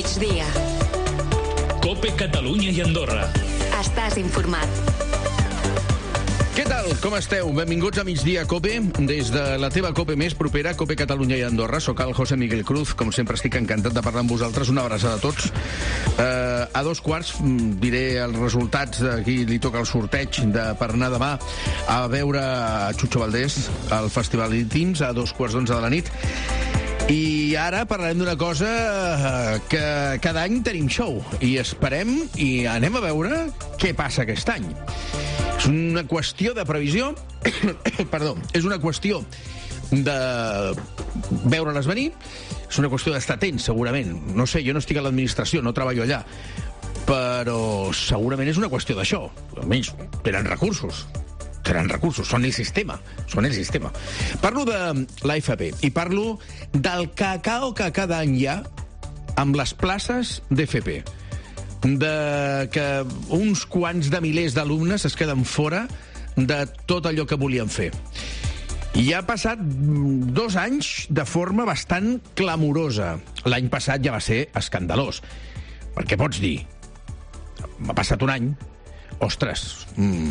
migdia. COPE Catalunya i Andorra. Estàs informat. Què tal? Com esteu? Benvinguts a Migdia COPE, des de la teva COPE més propera, COPE Catalunya i Andorra. Soc el José Miguel Cruz, com sempre estic encantat de parlar amb vosaltres. Una abraçada a tots. A 2:15 diré els resultats de qui li toca el sorteig per anar demà a veure Chucho Valdés al Festival Íntims a 11:15 de la nit. I ara parlarem d'una cosa que cada any tenim show i esperem i anem a veure què passa aquest any. És una qüestió de previsió perdó, és una qüestió de veure-les venir, és una qüestió d'estar atents, segurament. No sé, jo no estic a l'administració, no treballo allà, però segurament és una qüestió d'això. Almenys tenen recursos, són el sistema. Parlo de l'AFP i parlo del cacao que cada any hi ha amb les places d'FP, de que uns quants de milers d'alumnes es queden fora de tot allò que volien fer. I ha passat 2 anys de forma bastant clamorosa. L'any passat ja va ser escandalós, perquè pots dir, m'ha passat un any, ostres,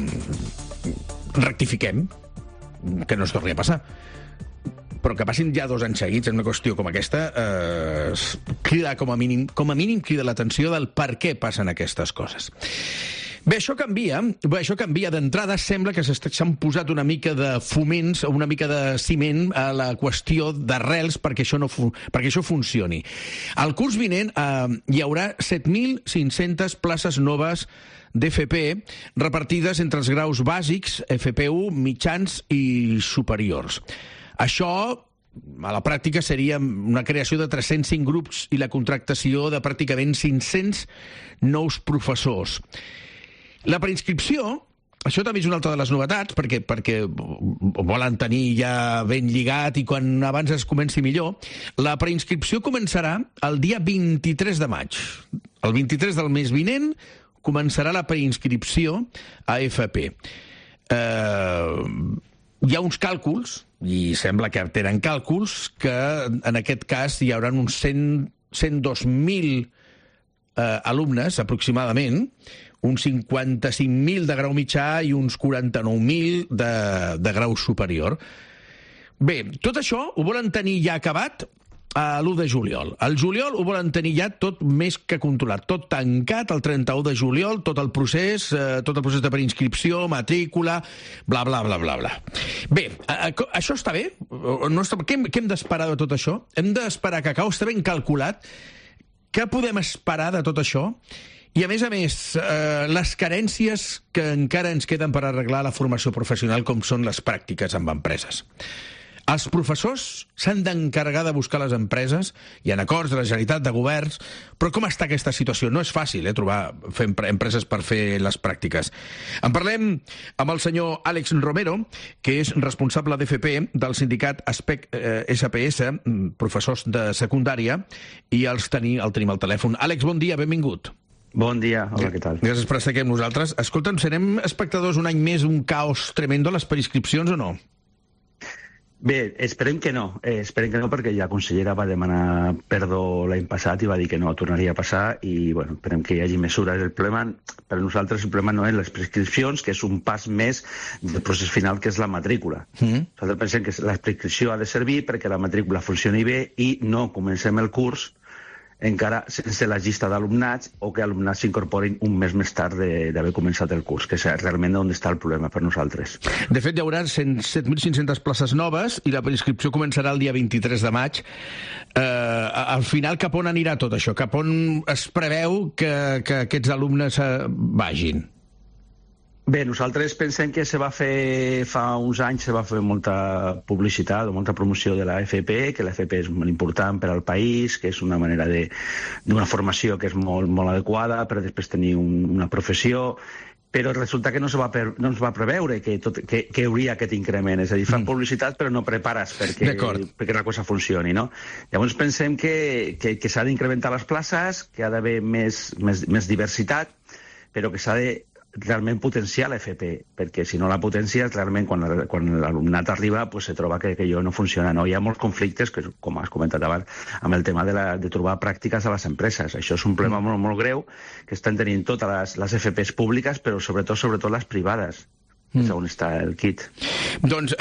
rectifiquem, que no es torni a passar. Però que passin ja 2 anys seguits en una qüestió com aquesta crida, com a mínim crida l'atenció del per què passen aquestes coses. Bé, això canvia d'entrada. Sembla que s'han posat una mica de foments, una mica de ciment a la qüestió d'arrels perquè això funcioni. Al curs vinent hi haurà 7.500 places noves d'FP repartides entre els graus bàsics, FP1, mitjans i superiors. Això, a la pràctica, seria una creació de 305 grups i la contractació de pràcticament 500 nous professors. La preinscripció, això també és una altra de les novetats, perquè volen tenir ja ben lligat i quan abans es comenci millor. La preinscripció començarà el dia 23 de maig. El 23 del mes vinent començarà la preinscripció a FP. Hi ha uns càlculs, i sembla que tenen càlculs, que en aquest cas hi haurà uns 102.000 alumnes, aproximadament, uns 55.000 de grau mitjà i uns 49.000 de grau superior. Bé, tot això ho volen tenir ja acabat a l'1 de juliol. Al juliol ho volen tenir ja tot més que controlat, tot tancat el 31 de juliol, tot el procés de preinscripció, matrícula, bla, bla, bla, bla, bla. Bé, això està bé? Què hem d'esperar de tot això? Hem d'esperar que està ben calculat? Què podem esperar de tot això? I, a més, les carències que encara ens queden per arreglar la formació professional, com són les pràctiques amb empreses. Els professors s'han d'encarregar de buscar les empreses, hi ha acords de la Generalitat, de governs, però com està aquesta situació? No és fàcil trobar empreses per fer les pràctiques. En parlem amb el senyor Àlex Romero, que és responsable d'FP del sindicat SPS, professors de secundària, i el tenim al telèfon. Àlex, bon dia, benvingut. Bon dia, hola, què tal? Gràcies per estar aquí amb nosaltres. Escolta'm, serem espectadors un any més d'un caos tremendo a les preinscripcions o no? Bé, esperem que no, perquè la consellera va demanar perdó l'any passat i va dir que no tornaria a passar i, bueno, esperem que hi hagi mesures. El problema, per nosaltres, el problema no és les prescripcions, que és un pas més del procés final, que és la matrícula. Nosaltres pensem que la prescripció ha de servir perquè la matrícula funcioni bé i no comencem el curs encara sense la llista d'alumnats o que alumnats s'incorporin un mes més tard d'haver començat el curs, que és realment on està el problema per nosaltres. De fet, hi haurà 7.500 places noves i la preinscripció començarà el dia 23 de maig. Al final, cap on anirà tot això? Cap on es preveu que aquests alumnes vagin? Bé, nosaltres pensem que fa uns anys se va fer molta publicitat o molta promoció de l'AFP, que l'AFP és molt important per al país, que és una manera d'una formació que és molt, molt adequada per després tenir una professió, però resulta que no es va preveure que hi hauria aquest increment. És a dir, fan publicitat però no prepares perquè la cosa funcioni, no? Llavors pensem que s'ha d'incrementar les places, que ha d'haver més diversitat, però que s'ha de realment potenciar l'FP, perquè si no la potencia, realment quan l'alumnat arriba se troba que allò no funciona. Hi ha molts conflictes, que, com has comentat abans, amb el tema de trobar pràctiques a les empreses. Això és un problema molt greu que estan tenint totes les FPs públiques, però sobretot les privades. És on està el kit. Doncs,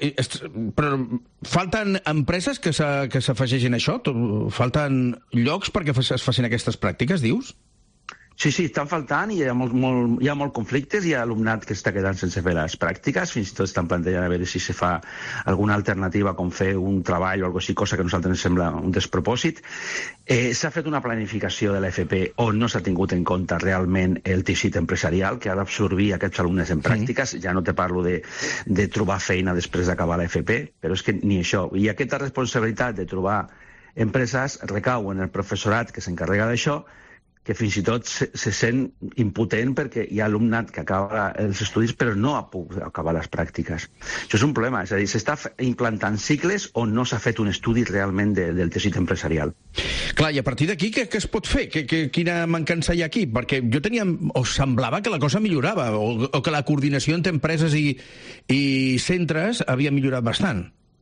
però falten empreses que s'afegeixin a això? Falten llocs perquè es facin aquestes pràctiques, dius? Sí, estan faltant i hi ha molt conflictes, hi ha alumnat que està quedant sense fer les pràctiques, fins i tot estan plantejant a veure si se fa alguna alternativa com fer un treball o alguna cosa que a nosaltres ens sembla un despropòsit. S'ha fet una planificació de l'FP on no s'ha tingut en compte realment el teixit empresarial que ha d'absorbir aquests alumnes en pràctiques. Ja no te parlo de trobar feina després d'acabar l'FP, però és que ni això. I aquesta responsabilitat de trobar empreses recau en el professorat que s'encarrega d'això, que fins i tot se sent impotent perquè hi ha alumnat que acaba els estudis però no ha pogut acabar les pràctiques. Això és un problema, és a dir, s'està implantant cicles on no s'ha fet un estudi realment del teixit empresarial. Clar, i a partir d'aquí què es pot fer? Quina mancança hi ha aquí? Perquè jo tenia, o semblava que la cosa millorava, o que la coordinació entre empreses i centres havia millorat bastant.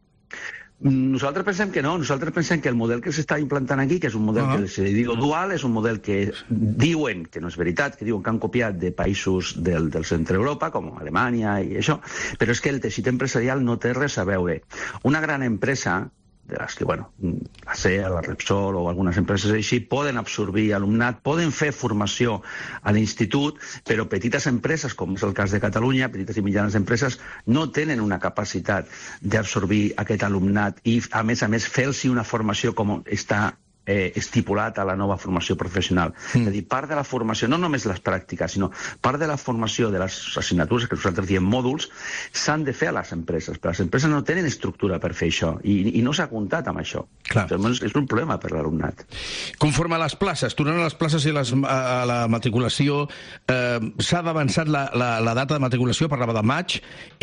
Nosaltres pensem que no, nosaltres pensem que el model que s'està implantant aquí, que és un model que se diu dual, és un model que diuen, que no és veritat, que diuen que han copiat de països del centre d'Europa, com Alemanya i això, però és que el teixit empresarial no té res a veure. Una gran empresa, de les que, la SEA, la Repsol o algunes empreses així, poden absorbir alumnat, poden fer formació a l'institut, però petites empreses, com és el cas de Catalunya, petites i mitjanes empreses, no tenen una capacitat d'absorbir aquest alumnat i, a més, fer-los una formació com està estipulat a la nova formació professional. És a dir, part de la formació, no només les pràctiques, sinó part de la formació de les assignatures, que nosaltres diem mòduls, s'han de fer a les empreses, però les empreses no tenen estructura per fer això, i no s'ha comptat amb això. Llavors, és un problema per l'alumnat. Conforme a les places, tornant a les places i a la matriculació, s'ha avançat la data de matriculació, parlava de maig,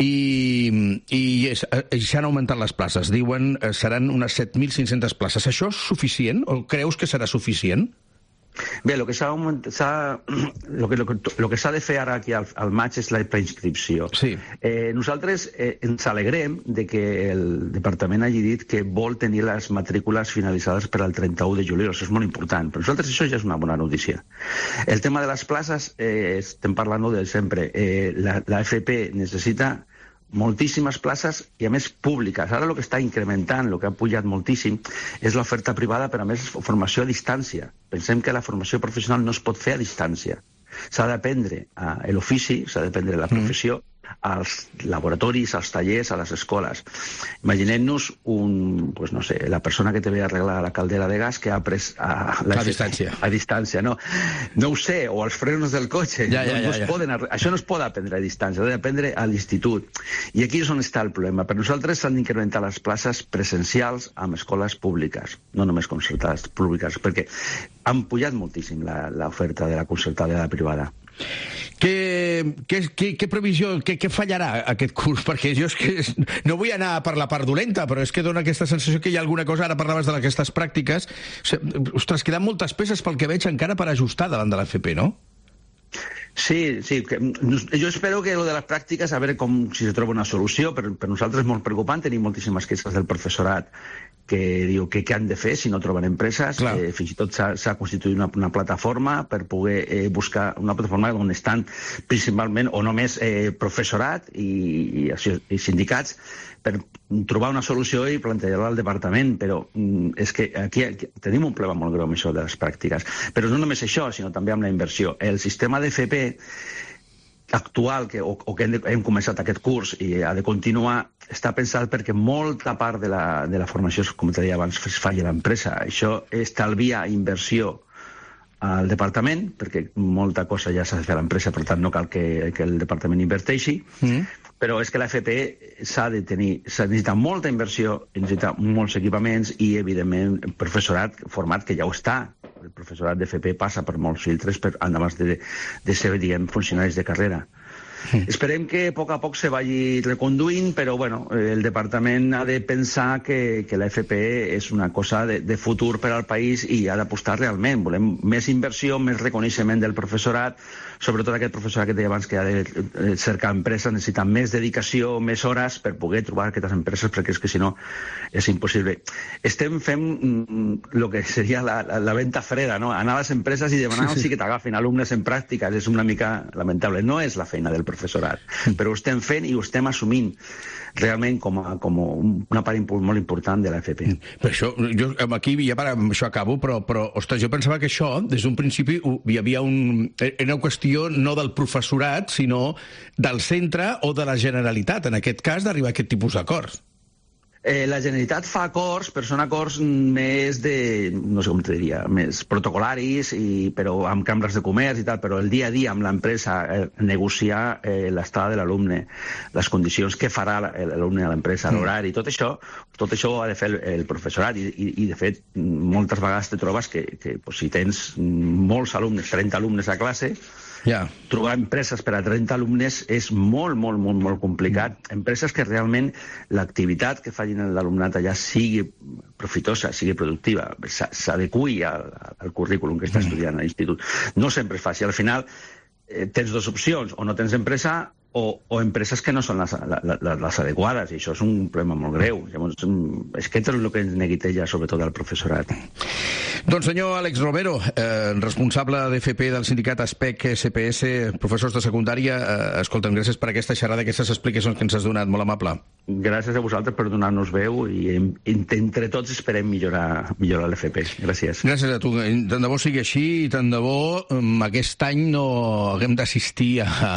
i s'han augmentat les places. Diuen seran unes 7.500 places. Això és suficient? O creus que serà suficient? Bé, el que s'ha de fer ara aquí al maig és la preinscripció. Sí. Nosaltres ens alegrem de que el departament hagi dit que vol tenir les matrícules finalitzades per al 31 de juliol. Això és molt important. Per nosaltres això ja és una bona notícia. El tema de les places, estem parlant de sempre. La FP necessita moltíssimes places i, a més, públiques. Ara el que està incrementant, el que ha pujat moltíssim, és l'oferta privada, però, a més, formació a distància. Pensem que la formació professional no es pot fer a distància. S'ha d'aprendre l'ofici, s'ha d'aprendre la professió als laboratoris, als tallers, a les escoles. Imaginem-nos la persona que té bé arreglar la caldera de gas que ha après a distància. A distància, no ho sé, o els frenos del cotxe. Això no es pot aprendre a distància, s'ha d'aprendre a l'institut. I aquí és on està el problema. Per nosaltres s'han d'incrementar les places presencials amb escoles públiques, no només concertades, públiques, perquè han pujat moltíssim l'oferta de la concertada i de la privada. Què previsió, què fallarà aquest curs? Perquè jo és que no vull anar per la part dolenta, però és que dona aquesta sensació que hi ha alguna cosa, ara parlaves d'aquestes pràctiques, ostres, queden moltes peces pel que veig encara per ajustar davant de l'FP, no? Sí, jo espero que lo de les pràctiques, a veure si se troba una solució, per nosaltres és molt preocupant, tenim moltíssimes queixes del professorat que diu que què han de fer si no troben empreses. Fins i tot s'ha constituït una plataforma per poder buscar una plataforma on estan principalment o només professorat i sindicats per trobar una solució i plantejar-la al departament, però és que aquí tenim un problema molt greu amb això de les pràctiques. Però no només això, sinó també amb la inversió. El sistema d'FP actual, que hem començat aquest curs i ha de continuar, està pensat perquè molta part de la formació, com te deia abans, es faci a l'empresa. Això estalvia inversió al departament, perquè molta cosa ja s'ha de fer a l'empresa, per tant no cal que el departament inverteixi, però és que l'FP s'ha de necessita molta inversió, necessita molts equipaments i, evidentment, professorat format que ja ho està. El professorat d'FP passa per molts filtres abans de ser, diguem, funcionaris de carrera. Esperem que a poc se vagi reconduint, però bueno, el departament ha de pensar que la FP és una cosa de futur per al país i ha d'apostar realment. Volem més inversió, més reconeixement del professorat, sobretot aquest professorat que deia abans que ha de cercar empreses, necessita més dedicació, més hores per poder trobar aquestes empreses, perquè és que si no és impossible. Estem fent el que seria la venta freda, no? Anar a les empreses i demanar sí que t'agafin alumnes en pràctiques, és una mica lamentable. No és la feina del professorat, però ho estem fent i ho estem assumint realment com una part molt important de la FP. Per això, jo aquí ja amb això acabo, però ostres, jo pensava que això, des d'un principi, hi havia una qüestió no del professorat, sinó del centre o de la Generalitat, en aquest cas, d'arribar a aquest tipus d'acords. La Generalitat fa acords, però són acords més no sé com te diria, més protocolaris, però amb cambres de comerç i tal, però el dia a dia amb l'empresa negociar l'estada de l'alumne, les condicions que farà l'alumne a l'empresa, l'horari, tot això ho ha de fer el professorat i de fet, moltes vegades te trobes que si tens molts alumnes, 30 alumnes a classe, trobar empreses per a 30 alumnes és molt complicat. Empreses que realment l'activitat que facin l'alumnat allà sigui profitosa, sigui productiva, s'adeqüi al currículum que està estudiant a l'institut. No sempre és fàcil. Al final tens dues opcions, o no tens empresa o empreses que no són les adequades, i això és un problema molt greu. Llavors, és que és el que ens neguiteja, sobretot, al professorat. Doncs senyor Àlex Romero, responsable d'FP del sindicat ASPEC-SPS, professors de secundària, escolta'm, gràcies per aquesta xerrada, aquestes explicacions que ens has donat, molt amable. Gràcies a vosaltres per donar-nos veu i entre tots esperem millorar l'FP. Gràcies. Gràcies a tu. Tant de bo sigui així i tant de bo aquest any no haguem d'assistir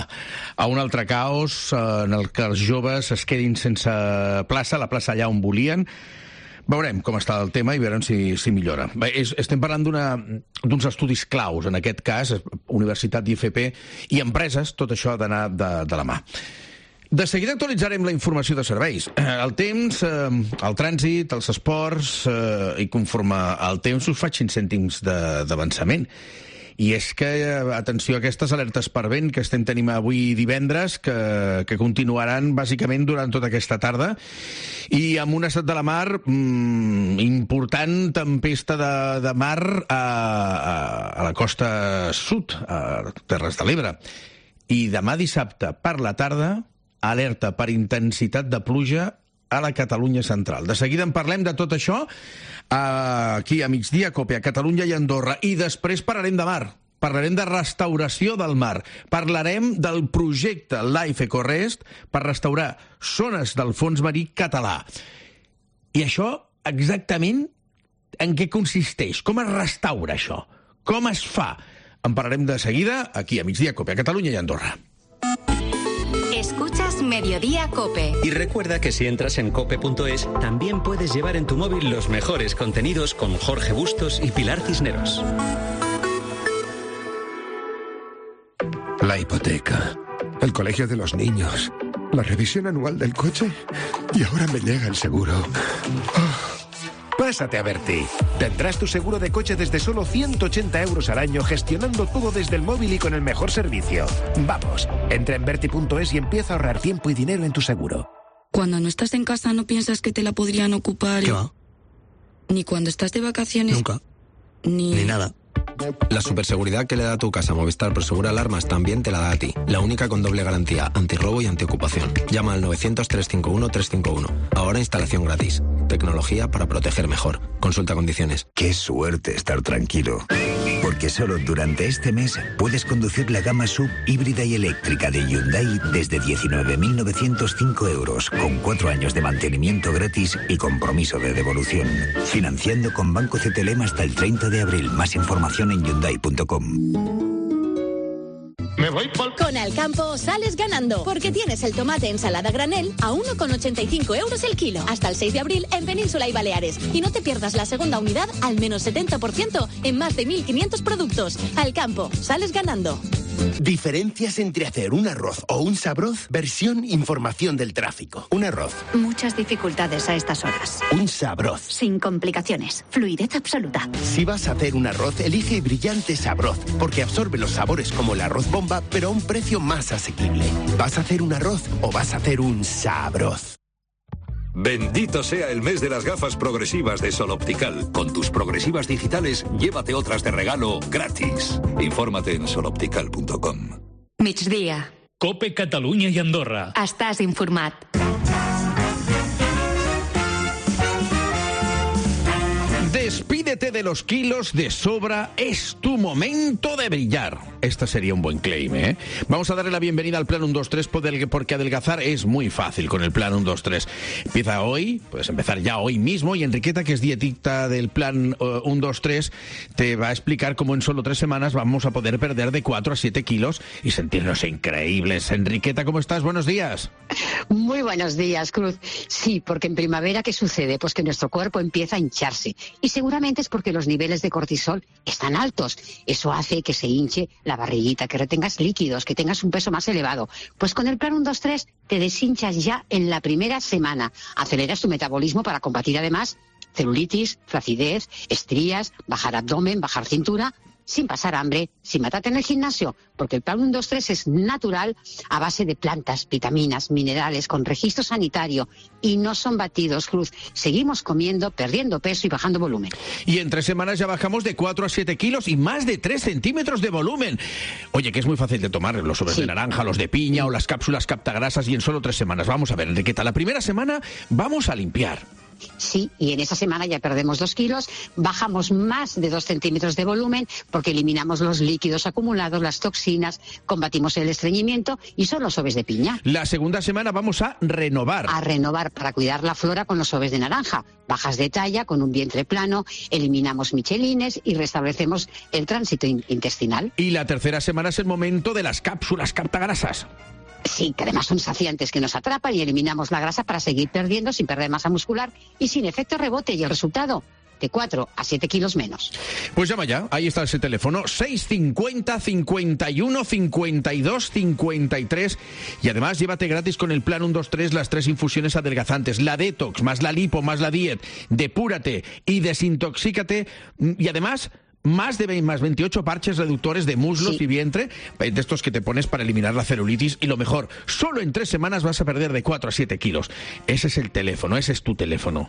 a un altre caos en el que els joves es quedin sense plaça, la plaça allà on volien. Veurem com està el tema i veurem si millora. Estem parlant d'uns estudis claus, en aquest cas, Universitat i FP i empreses, tot això ha d'anar de la mà. De seguida actualitzarem la informació de serveis. El temps, el trànsit, els esports, i conforme al temps us faig 5 cèntims d'avançament. I és que, atenció a aquestes alertes per vent que estem tenint avui divendres, que continuaran bàsicament durant tota aquesta tarda, i amb un estat de la mar important, tempesta de mar a la costa sud, a Terres de l'Ebre. I demà dissabte, per la tarda, alerta per intensitat de pluja a la Catalunya central. De seguida en parlem de tot això aquí a Migdia Cope, a Catalunya i Andorra. I després parlarem de mar, parlarem de restauració del mar, parlarem del projecte Life EcoRest per restaurar zones del fons marí català. I això exactament en què consisteix? Com es restaura això? Com es fa? En parlarem de seguida aquí a Migdia Cope, a Catalunya i Andorra. Escuchas Mediodía Cope. Y recuerda que si entras en cope.es, también puedes llevar en tu móvil los mejores contenidos con Jorge Bustos y Pilar Cisneros. La hipoteca, el colegio de los niños, la revisión anual del coche y ahora me llega el seguro. Pásate a Berti. Tendrás tu seguro de coche desde solo 180 euros al año, gestionando todo desde el móvil y con el mejor servicio. Vamos, entra en Berti.es y empieza a ahorrar tiempo y dinero en tu seguro. Cuando no estás en casa, ¿no piensas que te la podrían ocupar? ¿Qué va? Ni cuando estás de vacaciones. Nunca. Ni nada. La superseguridad que le da a tu casa Movistar Prosegur Alarmas también te la da a ti. La única con doble garantía, antirrobo y antiocupación. Llama al 900-351-351. Ahora instalación gratis. Tecnología para proteger mejor. Consulta condiciones. Qué suerte estar tranquilo. Porque solo durante este mes puedes conducir la gama SUV híbrida y eléctrica de Hyundai desde 19.905 euros, con 4 años de mantenimiento gratis y compromiso de devolución. Financiando con Banco CTLM hasta el 30 de abril. Más información en Hyundai.com. Con Alcampo sales ganando, porque tienes el tomate ensalada granel a 1,85 euros el kilo. Hasta el 6 de abril en Península y Baleares. Y no te pierdas la segunda unidad al menos 70% en más de 1.500 productos. Alcampo, sales ganando. Diferencias entre hacer un arroz o un sabroz. Versión información del tráfico. Un arroz. Muchas dificultades a estas horas. Un sabroz. Sin complicaciones. Fluidez absoluta. Si vas a hacer un arroz, elige Brillante Sabroz, porque absorbe los sabores como el arroz bomba, pero a un precio más asequible. ¿Vas a hacer un arroz o vas a hacer un sabroz? Bendito sea el mes de las gafas progresivas de Sol Optical. Con tus progresivas digitales, llévate otras de regalo gratis. Infórmate en soloptical.com. Migdia. Cope Catalunya i Andorra. Estàs informat. Despídete de los kilos de sobra, es tu momento de brillar. Este sería un buen claim, ¿eh? Vamos a darle la bienvenida al Plan 1-2-3 porque adelgazar es muy fácil con el Plan 1-2-3. Empieza hoy, puedes empezar ya hoy mismo, y Enriqueta, que es dietista del Plan 1-2-3, te va a explicar cómo en solo 3 semanas vamos a poder perder de 4 a 7 kilos y sentirnos increíbles. Enriqueta, ¿cómo estás? Buenos días. Muy buenos días, Cruz. Sí, porque en primavera, ¿qué sucede? Pues que nuestro cuerpo empieza a hincharse. Y seguramente es porque los niveles de cortisol están altos. Eso hace que se hinche la barriguita, que retengas líquidos, que tengas un peso más elevado. Pues con el Plan 1-2-3 te deshinchas ya en la primera semana. Aceleras tu metabolismo para combatir además celulitis, flacidez, estrías, bajar abdomen, bajar cintura, sin pasar hambre, sin matarte en el gimnasio, porque el Plan 1-2-3 es natural a base de plantas, vitaminas, minerales, con registro sanitario, y no son batidos, Cruz. Seguimos comiendo, perdiendo peso y bajando volumen. Y en 3 semanas ya bajamos de 4 a 7 kilos y más de 3 centímetros de volumen. Oye, que es muy fácil de tomar los sobres de naranja, los de piña o las cápsulas captagrasas, y en solo 3 semanas. Vamos a ver, Enriqueta, la primera semana vamos a limpiar. Sí, y en esa semana ya perdemos 2 kilos, bajamos más de 2 centímetros de volumen porque eliminamos los líquidos acumulados, las toxinas, combatimos el estreñimiento y son los sobres de piña. La segunda semana vamos a renovar. A renovar para cuidar la flora con los sobres de naranja. Bajas de talla, con un vientre plano, eliminamos michelines y restablecemos el tránsito intestinal. Y la tercera semana es el momento de las cápsulas captagrasas. Sí, que además son saciantes, que nos atrapan y eliminamos la grasa para seguir perdiendo sin perder masa muscular y sin efecto rebote, y el resultado, de 4 a 7 kilos menos. Pues llama ya, ahí está ese teléfono, 650 51 52 53, y además llévate gratis con el Plan 1-2-3 las 3 infusiones adelgazantes, la Detox, más la Lipo, más la Diet, Depúrate y Desintoxícate, y además más 28 parches reductores de muslos y vientre, de estos que te pones para eliminar la celulitis, y lo mejor, solo en 3 semanas vas a perder de 4 a 7 kilos. Ese es el teléfono, ese es tu teléfono.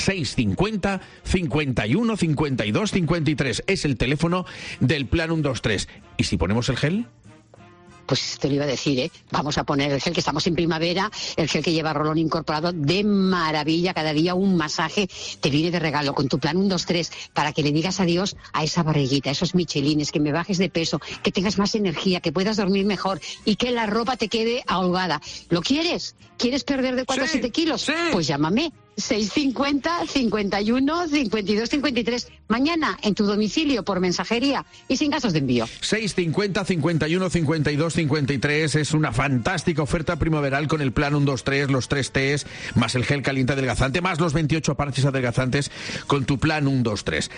650 51 52 53 es el teléfono del Plan 1-2-3. ¿Y si ponemos el gel? Pues te lo iba a decir, ¿eh? Vamos a poner el gel, que estamos en primavera, el gel que lleva rolón incorporado de maravilla, cada día un masaje, te viene de regalo con tu Plan 1-2-3 para que le digas adiós a esa barriguita, a esos michelines, que me bajes de peso, que tengas más energía, que puedas dormir mejor y que la ropa te quede ahogada. ¿Lo quieres? ¿Quieres perder de 4 a 7 kilos? Sí. Pues llámame. 650 51 52 53. Mañana en tu domicilio por mensajería y sin gastos de envío. 650 51 52 53 es una fantástica oferta primaveral con el Plan 1-2-3, los 3 T's, más el gel caliente adelgazante, más los 28 parches adelgazantes con tu Plan 1-2-3.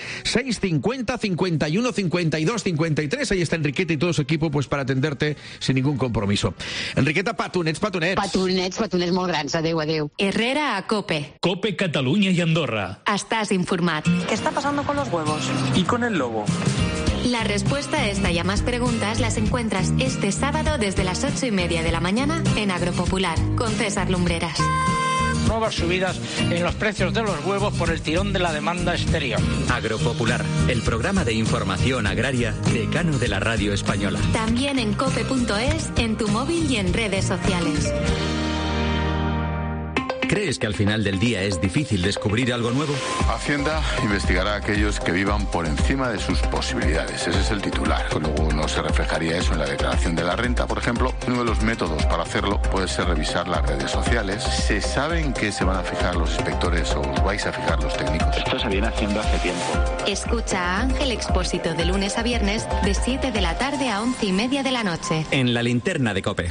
650 51 52 53. Ahí está Enriqueta y todo su equipo, pues para atenderte sin ningún compromiso. Enriqueta, patunets. Patunets molt grans. Adeu, adeu. Herrera a Cope. Cope Catalunya y Andorra. Estás informat. ¿Qué está pasando con los huevos? ¿Y con el lobo? La respuesta a esta y a más preguntas las encuentras este sábado desde las 8:30 de la mañana en Agropopular con César Lumbreras. Nuevas subidas en los precios de los huevos por el tirón de la demanda exterior. Agropopular, el programa de información agraria decano de la radio española. También en cope.es, en tu móvil y en redes sociales. ¿Crees que al final del día es difícil descubrir algo nuevo? Hacienda investigará a aquellos que vivan por encima de sus posibilidades. Ese es el titular. Luego no se reflejaría eso en la declaración de la renta, por ejemplo. Uno de los métodos para hacerlo puede ser revisar las redes sociales. ¿Se sabe en qué se van a fijar los inspectores o os vais a fijar los técnicos? Esto se viene haciendo hace tiempo. Escucha a Ángel Expósito de lunes a viernes de 7 de la tarde a 11:30 de la noche. En la linterna de COPE.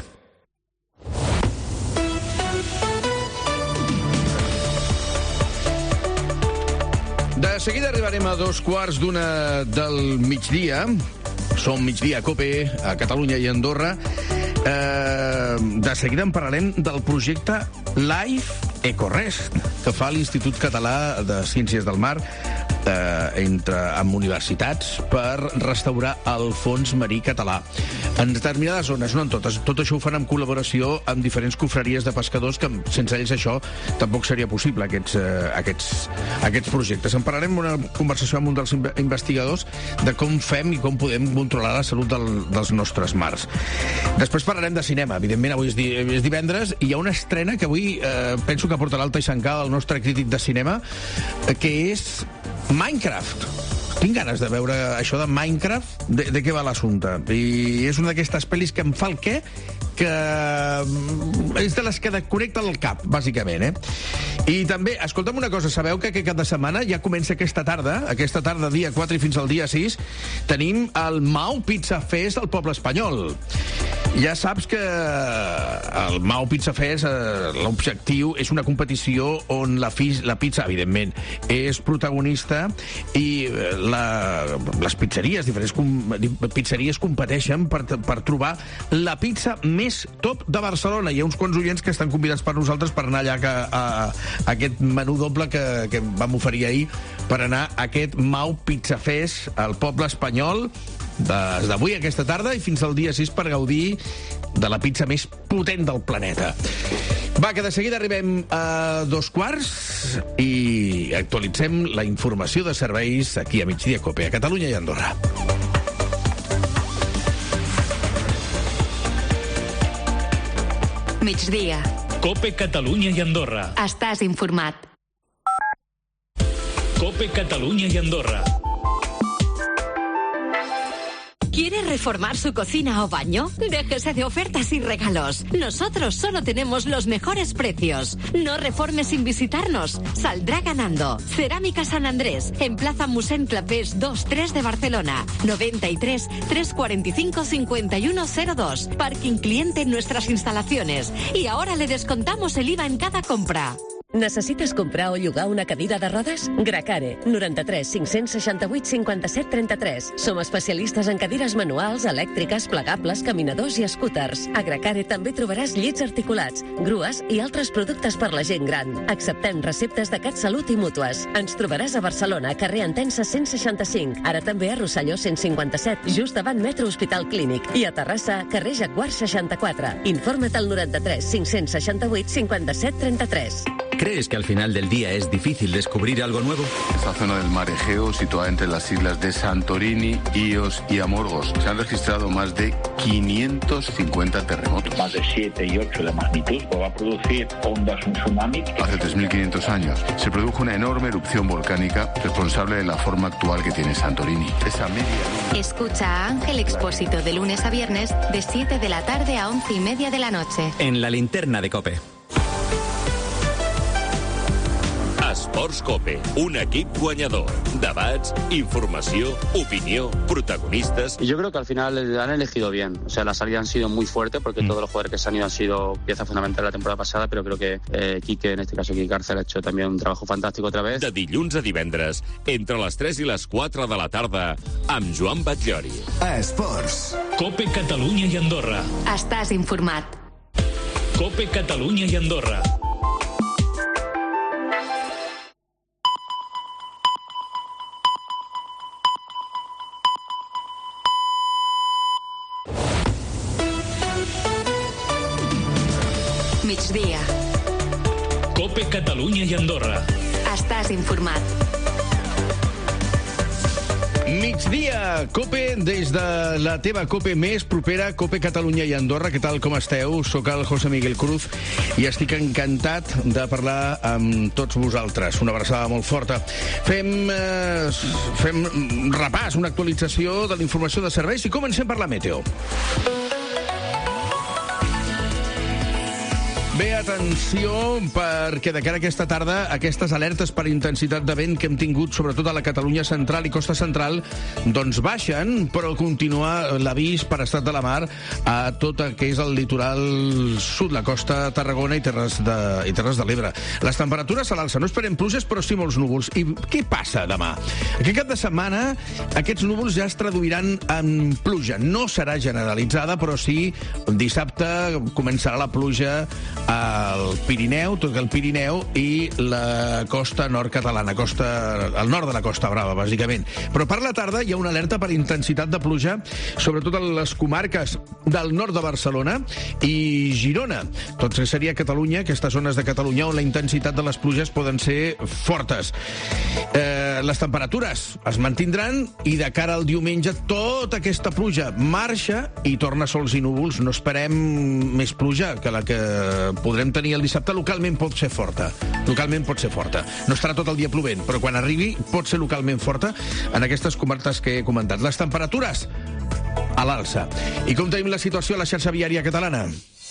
De seguida arribarem a 2:15 del migdia. Som Migdia COPE a Catalunya i Andorra. De seguida en parlarem del projecte Life Ecorest, que fa l'Institut Català de Ciències del Mar amb universitats per restaurar el fons marí català. En determinades zones, no en totes. Tot això ho fan en col·laboració amb diferents confraries de pescadors que sense ells això tampoc seria possible, aquests projectes. En parlarem una conversació amb un dels investigadors de com fem i com podem controlar la salut dels nostres mars. Després parlarem de cinema. Evidentment, avui és divendres i hi ha una estrena que avui penso que portarà el Taixancà, el nostre crític de cinema, que és Minecraft. Tinc ganes de veure això de Minecraft, de què va l'assumpte. I és una d'aquestes pel·lis que em fa el què, que és de les que desconnecten el cap, bàsicament, I també, escolta'm una cosa, sabeu que aquest cap de setmana ja comença aquesta tarda, dia 4 i fins al dia 6, tenim el Mau Pizza Fest al Poble Espanyol. Ja saps que el Mau Pizza Fest, l'objectiu és una competició on la pizza, evidentment, és protagonista i les pizzeries, diferents pizzeries competeixen per trobar la pizza més top de Barcelona. Hi ha uns quants oients que estan convidats per nosaltres per anar allà a aquest menú doble que vam oferir ahir per anar a aquest Mau Pizza Fest al Poble Espanyol des d'avui aquesta tarda i fins al dia 6 per gaudir de la pizza més potent del planeta. Va, que de seguida arribem a 2:15 i actualitzem la informació de serveis aquí a Migdia COPE, a Catalunya i Andorra. Migdia. COPE Catalunya i Andorra. Estàs informat. COPE Catalunya i Andorra. ¿Quiere reformar su cocina o baño? Déjese de ofertas y regalos. Nosotros solo tenemos los mejores precios. No reforme sin visitarnos. Saldrá ganando. Cerámica San Andrés, en Plaza Musén Clapés 2-3 de Barcelona. 93 345 5102. Parking cliente en nuestras instalaciones. Y ahora le descontamos el IVA en cada compra. Necessites comprar o llogar una cadira de rodes? Gracare, 93 568 57 33. Som especialistes en cadires manuals, elèctriques, plegables, caminadors i scooters. A Gracare també trobaràs llits articulats, grues i altres productes per la gent gran. Acceptem receptes de CatSalut i mútues. Ens trobaràs a Barcelona, carrer Entença 165, ara també a Rosselló 157, just davant Metro Hospital Clínic, i a Terrassa, carrer Jaguar 64. Informa't al 93 568 57 33. ¿Crees que al final del día es difícil descubrir algo nuevo? Esta zona del mar Egeo, situada entre las islas de Santorini, Ios y Amorgos, se han registrado más de 550 terremotos. Más de 7 y 8 de magnitud, que va a producir ondas, un tsunami. Hace 3.500 años se produjo una enorme erupción volcánica responsable de la forma actual que tiene Santorini. Esa media... Escucha a Ángel Expósito de lunes a viernes de 7 de la tarde a 11:30 de la noche. En la linterna de COPE. Esports COPE, un equip guanyador. Debats, información, opinión, protagonistas. Y yo creo que al final han elegido bien. O sea, las salidas han sido muy fuertes porque todos los jugadores que se han ido han sido pieza fundamental de la temporada pasada, pero creo que Quique, en este caso Quique Cárcel, ha hecho también un trabajo fantástico otra vez. De dilluns a divendres, entre les 3 i les 4 de la tarda, amb Joan Batllori. Esports. COPE Catalunya i Andorra. Estàs informat. COPE Catalunya i Andorra. Migdia. COPE Catalunya i Andorra. Estàs informat. Migdia, COPE, des de la teva COPE més propera, COPE Catalunya i Andorra. Què tal, com esteu? Soc el José Miguel Cruz i estic encantat de parlar amb tots vosaltres. Una abraçada molt forta. Fem repàs, una actualització de la informació de serveis i comencem per la meteo. Bé, atenció, perquè de cara a aquesta tarda, aquestes alertes per intensitat de vent que hem tingut, sobretot a la Catalunya central i costa central, doncs baixen, però continua l'avís per estat de la mar a tot el que és el litoral sud, la costa Tarragona i Terres de l'Ebre. Les temperatures a l'alça, no esperem pluges, però sí molts núvols. I què passa demà? Aquest cap de setmana, aquests núvols ja es traduiran en pluja. No serà generalitzada, però sí, dissabte començarà la pluja al Pirineu, tot el Pirineu i la costa nord catalana, al nord de la Costa Brava, bàsicament. Però per la tarda hi ha una alerta per intensitat de pluja, sobretot a les comarques del nord de Barcelona i Girona. Tot seria Catalunya, aquestes zones de Catalunya on la intensitat de les pluges poden ser fortes. Les temperatures es mantindran i de cara al diumenge tota aquesta pluja marxa i torna sols i núvols. No esperem més pluja que la que podrem tenir el dissabte. Localment pot ser forta. No estarà tot el dia plovent, però quan arribi pot ser localment forta en aquestes comarques que he comentat. Les temperatures a l'alça. I com tenim la situació a la xarxa viària catalana?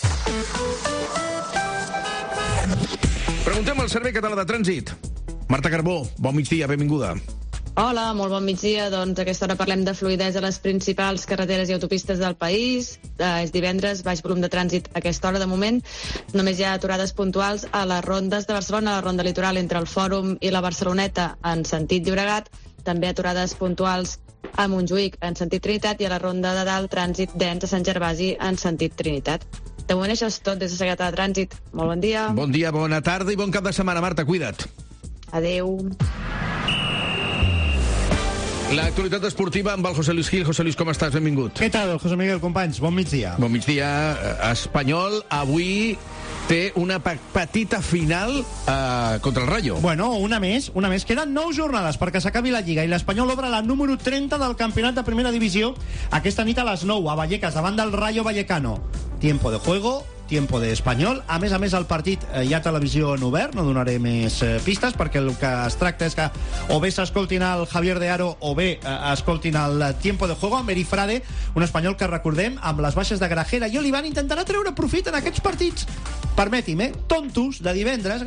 Preguntem al Servei Català de Trànsit. Marta Carbó, bon migdia, benvinguda. Hola, molt bon migdia. Doncs a aquesta hora parlem de fluïdesa a les principals carreteres i autopistes del país. És divendres, baix volum de trànsit a aquesta hora de moment. Només hi ha aturades puntuals a les rondes de Barcelona, a la ronda litoral entre el Fòrum i la Barceloneta en sentit Llobregat. També aturades puntuals a Montjuïc en sentit Trinitat i a la ronda de dalt trànsit dens a Sant Gervasi en sentit Trinitat. De moment això és tot des de Secretaria de Trànsit. Molt bon dia. Bon dia, bona tarda i bon cap de setmana, Marta. Cuida't. Adéu. L'actualitat esportiva amb el José Luis Gil. José Luis, com estàs? Benvingut. Què tal, José Miguel, companys? Bon migdia. Bon migdia. Espanyol avui té una petita final contra el Rayo. Bueno, una més. Queden 9 jornades perquè s'acabi la Lliga i l'Espanyol obre la número 30 del campionat de primera divisió aquesta nit a les 9 a Vallecas, davant del Rayo Vallecano. Tiempo de juego, tiempo de Espanyol. A més, el partit hi ha televisió en obert, no donaré més pistes, perquè el que es tracta és que o bé s'escoltin el Javier de Aro o bé escoltin el tiempo de juego amb Erifrade, un espanyol que recordem amb les baixes de Grajera i Oliván intentarà treure profit en aquests partits, permeti'm, tontos de divendres,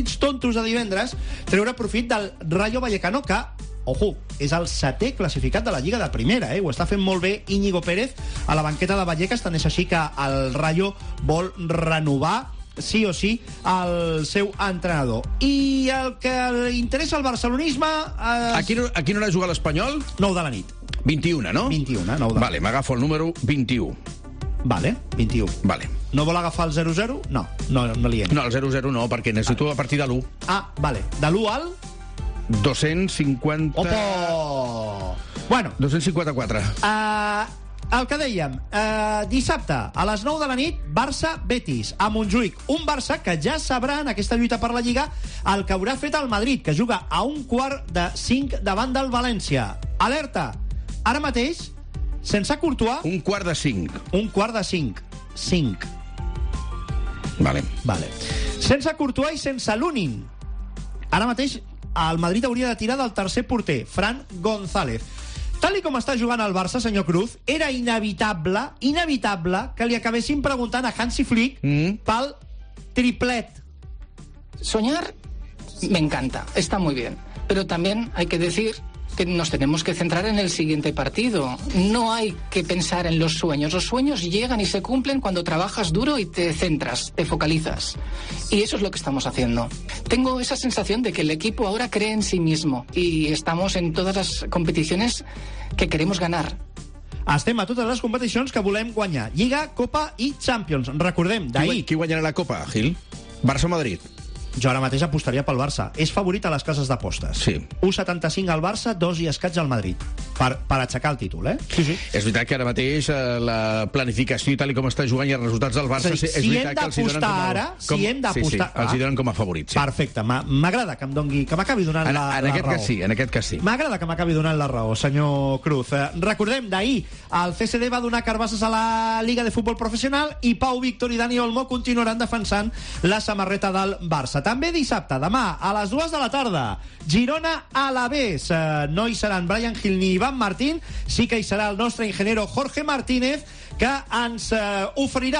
treure profit del Rayo Vallecano que, ojo, és el 7è classificat de la Lliga de Primera, ho està fent molt bé Íñigo Pérez a la banqueta de Vallecas, tant és així que el Rayo vol renovar sí o sí el seu entrenador. I el que li interessa al barcelonisme... A quina hora juga l'Espanyol? 9 de la nit. 21, no? 21, 9 de la nit. Vale, m'agafo el número 21. Vale, 21. Vale. No vol agafar el 0-0? No li entra. No, el 0-0 no, perquè necessito a partir de l'1. Ah, vale. De l'1 al... 250... Opo! Bueno. 254. El que dèiem, dissabte a les 9 de la nit, Barça-Betis a Montjuïc. Un Barça que ja sabrà en aquesta lluita per la Lliga el que haurà fet el Madrid, que juga a 4:45 davant del València. Alerta! Ara mateix, sense Courtois... 4:45. 5. Vale. Sense Courtois i sense Lunin. Ara mateix el Madrid hauria de tirar del tercer porter, Fran González. Tal com està jugant el Barça, senyor Cruz, era inevitable que li acabessin preguntant a Hansi Flick pel triplet. Soñar me encanta, está muy bien, pero también hay que decir que nos tenemos que centrar en el siguiente partido. No hay que pensar en los sueños. Los sueños llegan y se cumplen cuando trabajas duro y te centras, te focalizas. Y eso es lo que estamos haciendo. Tengo esa sensación de que el equipo ahora cree en sí mismo y estamos en todas las competiciones que queremos ganar. Estem a totes les competicions que volem guanyar. Lliga, Copa i Champions. Recordem, d'ahir... Qui guanyarà la Copa, Gil? Barça o Madrid? Jo ara mateix apostaria pel Barça. És favorit a les cases d'apostes. Sí. 1,75 al Barça, 2 i escaig al Madrid. Per aixecar el títol, Sí. És veritat que ara mateix la planificació i tal com està jugant i els resultats del Barça... Si hem d'apostar ara, si hem d'apostar... Sí, els hi donen com a favorits. Sí. Perfecte. M'agrada que m'acabi donant la raó. En aquest cas sí. M'agrada que m'acabi donant la raó, senyor Cruz. Recordem, d'ahir el CSD va donar carbasses a la Liga de Futbol Professional i Pau Víctor i Dani Olmo continuaran defensant la samarreta del Barça. També dissabte, demà, a les 2 de la tarda, Girona-Alavés. No hi seran Brian Gil ni Iván Martín, sí que hi serà el nostre ingeniero Jorge Martínez, que ens oferirà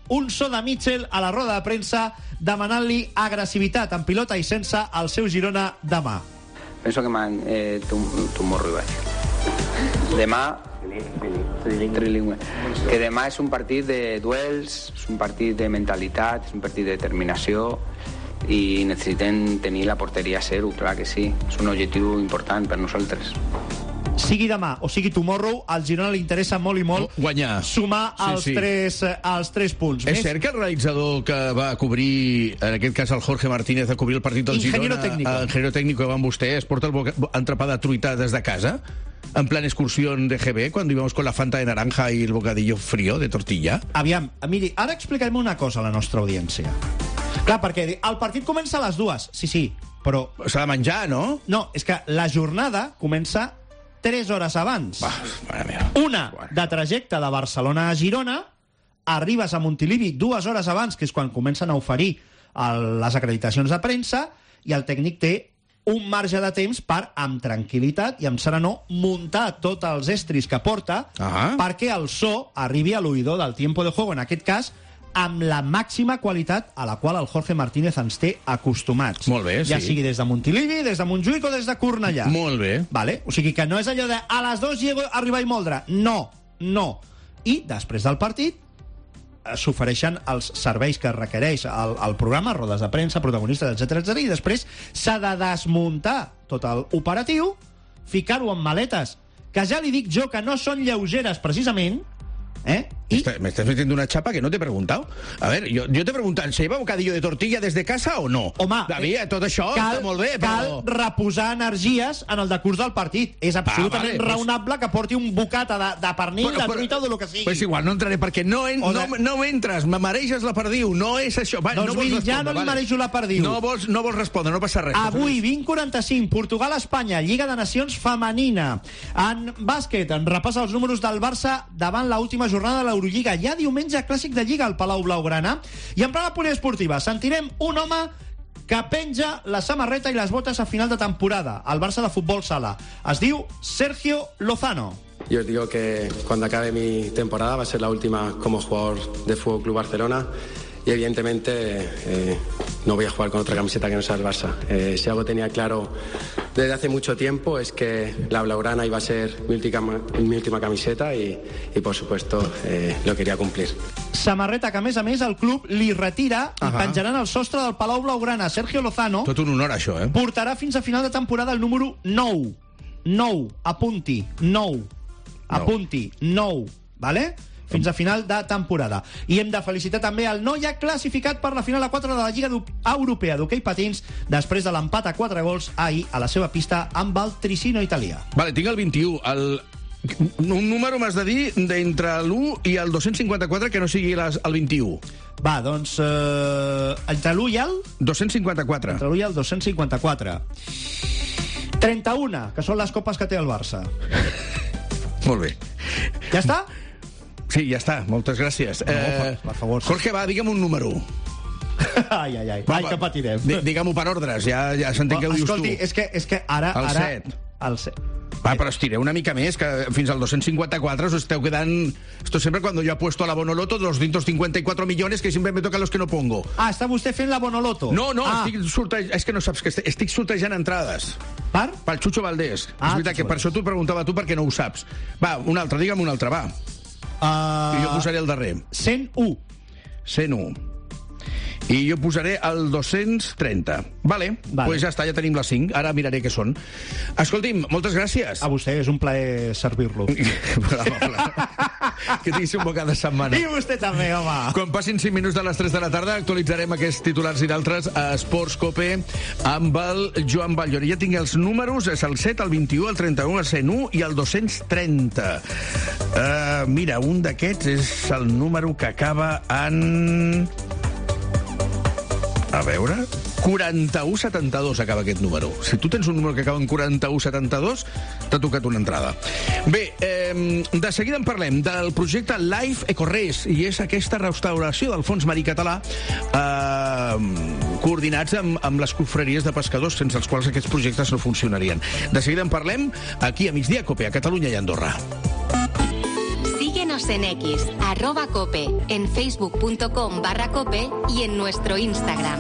un so de Mitchell a la roda de premsa demanant-li agressivitat en pilota i sense el seu Girona demà. Penso que tu morro iba a decir. Demà trilingüe. Que demà és un partit de duels, és un partit de mentalitat, és un partit de determinació i necessitem tenir la porteria a 0, clar que sí. És un objectiu important per nosaltres. Sigui demà o sigui tomorrow, al Girona li interessa molt i molt guanyar, sumar els 3 punts. És cert que el realitzador que va cobrir, en aquest cas el Jorge Martínez, a cobrir el partit del Girona, ingeniero técnico que van vostè, es porta el entrepà de truita des de casa, en plan excursión de GB, cuando íbamos con la Fanta de naranja y el bocadillo frío de tortilla? Aviam, miri, ara explicarem una cosa a la nostra audiència. Clar, perquè el partit comença a les 2, sí, però... S'ha de menjar, no? No, és que la jornada comença 3 hores abans. Una de trajecte de Barcelona a Girona, arribes a Montilivi 2 hores abans, que és quan comencen a oferir les acreditacions de premsa, i el tècnic té un marge de temps per, amb tranquil·litat i amb serenor, muntar tots els estris que porta perquè el so arribi a l'oïdor del tiempo de juego, en aquest cas, amb la màxima qualitat a la qual el Jorge Martínez ens té acostumats. Molt bé, sí. Ja sigui des de Montilivi, des de Montjuïc o des de Cornellà. Molt bé. Vale? O sigui que no és allò de a les 2 llego a arribar i moldre. No. I després del partit s'ofereixen els serveis que requereix el programa, rodes de premsa, protagonistes, etc, i després s'ha de desmuntar tot l'operatiu, ficar-ho en maletes, que ja li dic jo que no són lleugeres precisament, Me estás metiendo una chapa que no te he preguntado. A ver, yo te he preguntado, ¿se lleva bocadillo de tortilla desde casa o no? Home, David, tot això està molt bé, però... Cal reposar energies en el decurs del partit. És absolutament raonable que porti un bocata de pernil, de truita o de lo que sigui. Pues igual, no entraré, perquè no entres, me mareixes la perdiu, no és això. Va, doncs mira, ja no li mareixo la perdiu. No vols respondre, no passa res. Avui, 20:45, Portugal-Espanya, Lliga de Nacions femenina. En bàsquet, en repassa els números del Barça davant l'última jornada de l'Eurolliga. Hi ha diumenge clàssic de Lliga al Palau Blaugrana. I en plana poliesportiva sentirem un home que penja la samarreta i les botes a final de temporada al Barça de futbol sala. Es diu Sergio Lozano. Yo os digo que cuando acabe mi temporada va a ser la última como jugador de Fútbol Club Barcelona. Y evidentemente no voy a jugar con otra camiseta que no sea el Barça. Si algo tenía claro desde hace mucho tiempo es que la blaugrana iba a ser mi última camiseta y por supuesto lo quería cumplir. Samarreta que, a més, el club li retira i penjaran al sostre del Palau Blaugrana. Sergio Lozano... Tot un honor, això, portarà fins a final de temporada el número 9. 9. Apunti. 9. Apunti. 9. Vale? Fins a final de temporada. I hem de felicitar també el Noia classificat per la final a 4 de la Lliga Europea d'Hoquei Patins després de l'empat a 4 gols ahir a la seva pista amb el Tricino italià. Vale, tinc el 21. Un número m'has de dir d'entre l'1 i el 254 que no sigui el 21. Va, doncs... entre l'1 i el... 254. Entre l'1 i el 254. 31, que són les copes que té el Barça. Molt bé. Ja està? Sí, ja està, moltes gràcies. No, per favor. Jorge, va, digue'm un número. Ai, que patirem. Digue'm-ho per ordres, ja s'entén què ho dius tu. Escolti, és que ara... El 7. El 7. Va, però estiré una mica més, que fins al 254 us esteu quedant... Esto sempre cuando yo apuesto a la Bonoloto, 254 millones que siempre me tocan los que no pongo. Ah, està vostè fent la Bonoloto? No, és que no saps que estic sortejant entrades. Per? Pel Chucho Valdés. És veritat que per això t'ho preguntava tu, perquè no ho saps. Va, un altre, digue'm un altre, va. I jo posaré el darrer. 101. 101. I jo posaré el 230. Vale, pues ja està, ja tenim les 5. Ara miraré què són. Escolti'm, moltes gràcies. A vostè, és un plaer servir-lo. Que tinguis un bon cap de setmana. I vostè també, home. Quan passin 5 minuts de les 3 de la tarda actualitzarem aquests titulars i d'altres a Esports Cope amb el Joan Batllori. Ja tinc els números, és el 7, el 21, el 31, el 101 i el 230. Mira, un d'aquests és el número que acaba en... A veure... 4172 acaba aquest número. Si tu tens un número que acaba en 4172, t'ha tocat una entrada. Bé, de seguida en parlem del projecte Life Ecorres, i és aquesta restauració del fons marí català coordinats amb les confraries de pescadors, sense els quals aquests projectes no funcionarien. De seguida en parlem aquí a Migdia Cope, a Catalunya i Andorra. Síguenos en X, @cope, en facebook.com/cope y en nuestro Instagram.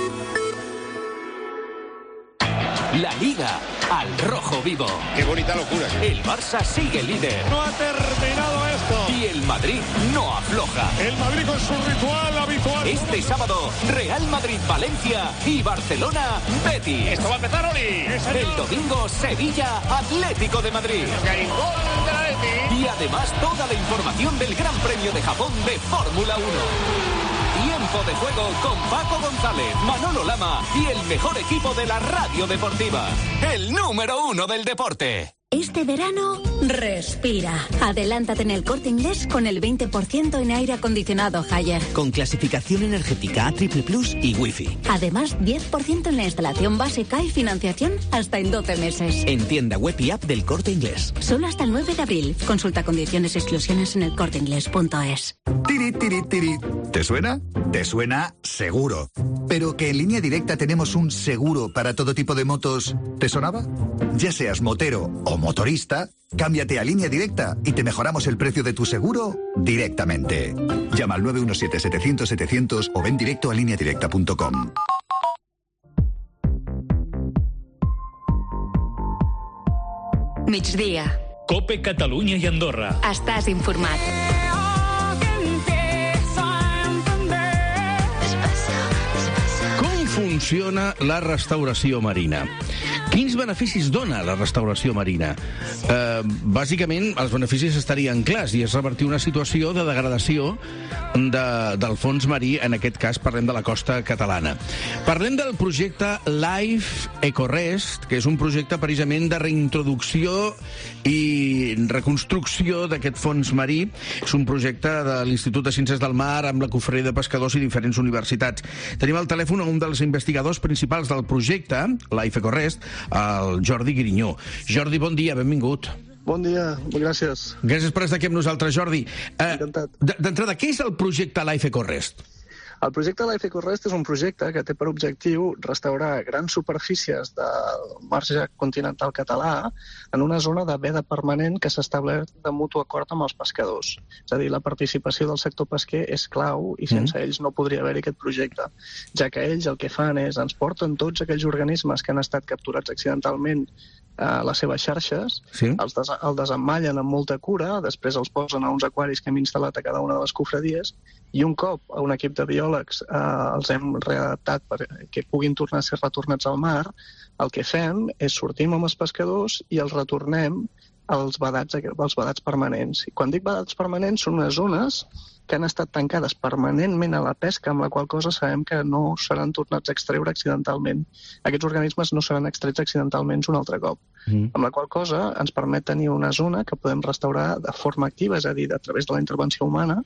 La Liga al rojo vivo. ¡Qué bonita locura! El Barça sigue líder. No ha terminado esto. Y el Madrid no afloja. El Madrid con su ritual habitual. Este sábado, Real Madrid-Valencia y Barcelona-Betis. Esto va a empezar, Oli. El domingo, Sevilla-Atlético de Madrid. Hay gol de la Betis. Y además toda la información del Gran Premio de Japón de Fórmula 1. Tiempo de juego con Paco González, Manolo Lama y el mejor equipo de la radio deportiva. El número 1 del deporte. Este verano, respira. Adelántate en El Corte Inglés con el 20% en aire acondicionado Haier. Con clasificación energética A++ y Wi-Fi. Además, 10% en la instalación básica y financiación hasta en 12 meses. En tienda web y app del Corte Inglés. Solo hasta el 9 de abril. Consulta condiciones y exclusiones en elcorteinglés.es. Tiri, tiri, tiri. ¿Te suena? Te suena seguro. Pero que en Línea Directa tenemos un seguro para todo tipo de motos, ¿te sonaba? Ya seas motero o motorista, cámbiate a Línea Directa y te mejoramos el precio de tu seguro directamente. Llama al 917-700-700 o ven directo a lineadirecta.com. Migdia. Cope Catalunya i Andorra. Estàs informat. Com funciona la restauració marina? Quins beneficis dona la restauració marina? Bàsicament, els beneficis estarien clars i és revertir una situació de degradació del fons marí, en aquest cas parlem de la costa catalana. Parlem del projecte Life EcoRest, que és un projecte precisament de reintroducció i reconstrucció d'aquest fons marí. És un projecte de l'Institut de Ciències del Mar amb la Confraria de Pescadors i diferents universitats. Tenim al telèfon un dels investigadors principals del projecte, Life EcoRest, el Jordi Grinyó. Jordi, bon dia, benvingut. Bon dia, gràcies. Gràcies per estar aquí amb nosaltres, Jordi. Encantat. D'entrada, què és el projecte Life EcoRest? El projecte Life EcoRest és un projecte que té per objectiu restaurar grans superfícies del marge continental català en una zona de veda permanent que s'ha establert de mutu acord amb els pescadors. És a dir, la participació del sector pesquer és clau i sense ells no podria haver-hi aquest projecte, ja que ells el que fan és ens porten tots aquells organismes que han estat capturats accidentalment a les seves xarxes, el desemmallen amb molta cura, després els posen a uns aquaris que hem instal·lat a cada una de les cofradies i un cop a un equip de biòlegs els hem readaptat perquè puguin tornar a ser retornats al mar, el que fem és sortim amb els pescadors i els retornem als vedats permanents. I quan dic vedats permanents són unes zones que han estat tancades permanentment a la pesca, amb la qual cosa sabem que no seran tornats a extreure accidentalment. Aquests organismes no seran extrets accidentalment un altre cop. Amb la qual cosa ens permet tenir una zona que podem restaurar de forma activa, és a dir, a través de la intervenció humana,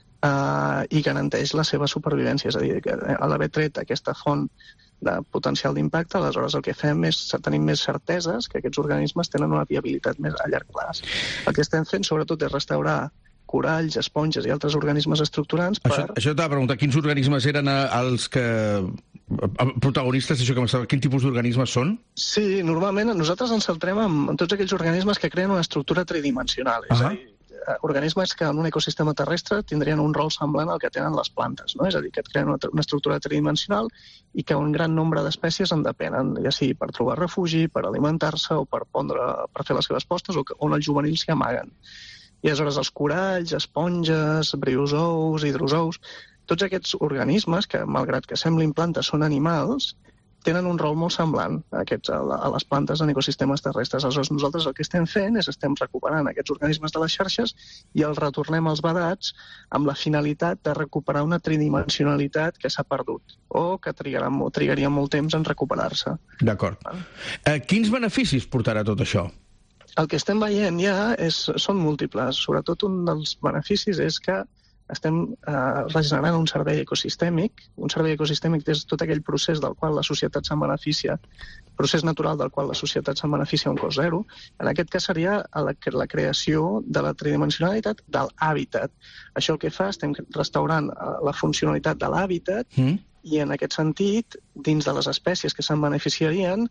i garanteix la seva supervivència. És a dir, que a l'haver tret aquesta font de potencial d'impacte, aleshores el que fem és tenir més certeses que aquests organismes tenen una viabilitat més a llarg plaç. El que estem fent, sobretot, és restaurar coralls, esponges i altres organismes estructurants per... Això t'ha de preguntar, quins organismes eren els que... protagonistes d'això que m'estava... Quin tipus d'organismes són? Sí, normalment nosaltres ens centrem en tots aquells organismes que creen una estructura tridimensional, és a dir, organismes que en un ecosistema terrestre tindrien un rol semblant al que tenen les plantes, no? És a dir, que et creen una estructura tridimensional i que un gran nombre d'espècies en depenen, ja sigui per trobar refugi, per alimentar-se o per fer les seves postes o on els juvenils s'hi amaguen. I aleshores els coralls, esponges, briozous, hidrozous, tots aquests organismes que, malgrat que semblin plantes, són animals, tenen un rol molt semblant a les plantes en ecosistemes terrestres. Aleshores, nosaltres el que estem fent és estem recuperant aquests organismes de les xarxes i els retornem als vedats amb la finalitat de recuperar una tridimensionalitat que s'ha perdut o que trigaria molt temps en recuperar-se. D'acord. Quins beneficis portarà tot això? El que estem veient ja són múltiples. Sobretot un dels beneficis és que estem regenerant un servei ecosistèmic. Un servei ecosistèmic és tot aquell procés del qual la societat se'n beneficia, procés natural del qual la societat se'n beneficia a un cost zero. En aquest cas seria la creació de la tridimensionalitat de l'hàbitat. Això el que fa, estem restaurant la funcionalitat de l'hàbitat i en aquest sentit, dins de les espècies que se'n beneficiarien,